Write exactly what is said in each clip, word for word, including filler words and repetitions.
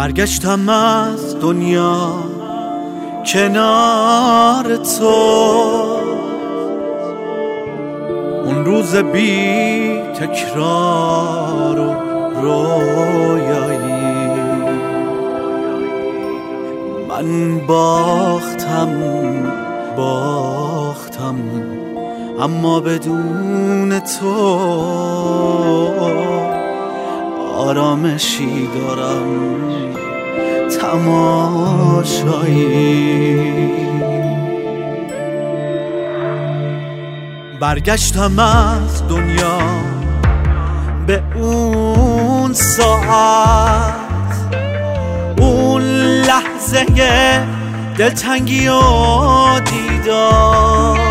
برگشتم از دنیا کنار تو، اون روز بی تکرار و رویایی. من باختم باختم اما بدون تو آرامشی دارم تماشایی. برگشتم از دنیا به اون ساعت، اون لحظه دلتنگی و دیدار،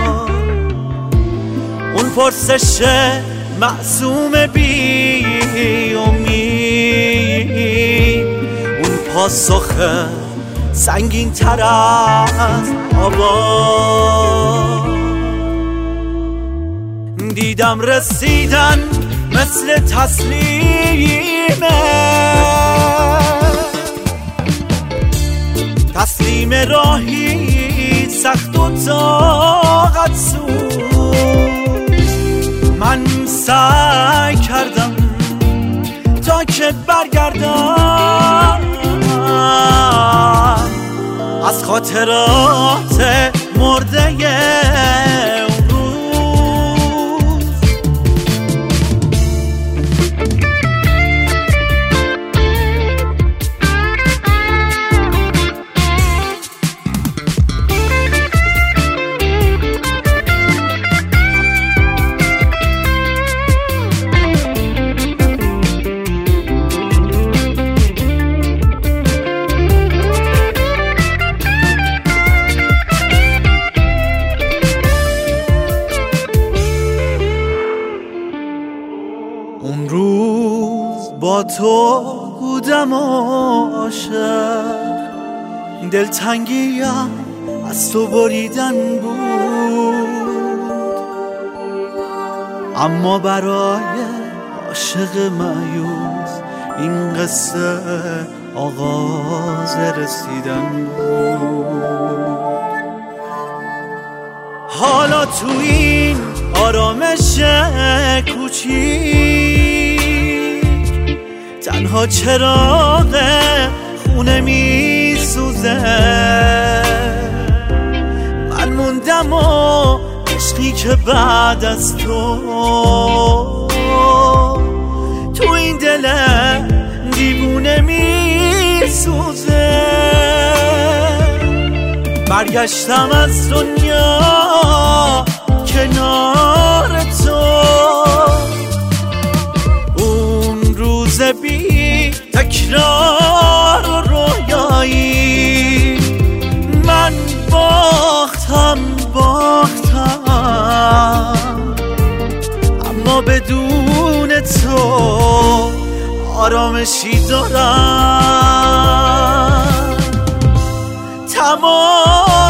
اون پرسش معصوم بی امید، اون پاسخ سنگین تر از آواز. دیدم رسیدن مثل تسلیمه، تسلیم راهی سخت و طاقت سوز. من سعی کردم تا که برگردم از خاطرات مرده اون روز. اون روز با تو بودم عاشق، دلتنگیم از تو بریدن بود، اما برای عاشق مایوس این قصه آغاز رسیدن بود. حالا تو این آرامش کوچیک تنها چراغ خونه می سوزه. من موندم و عشقی که بعد از تو تو این دل دیوونه می سوزه. برگشتم از دنیا کنار تو، اون روز بی تکرار و رویایی. من باختم باختم اما بدون تو آرامشی دارم تمام